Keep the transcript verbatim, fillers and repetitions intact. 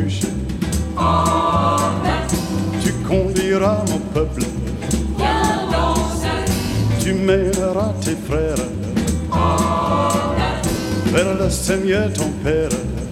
coucher. Tu conduiras mon peuple, tu mèneras tes frères vers le Seigneur ton Père.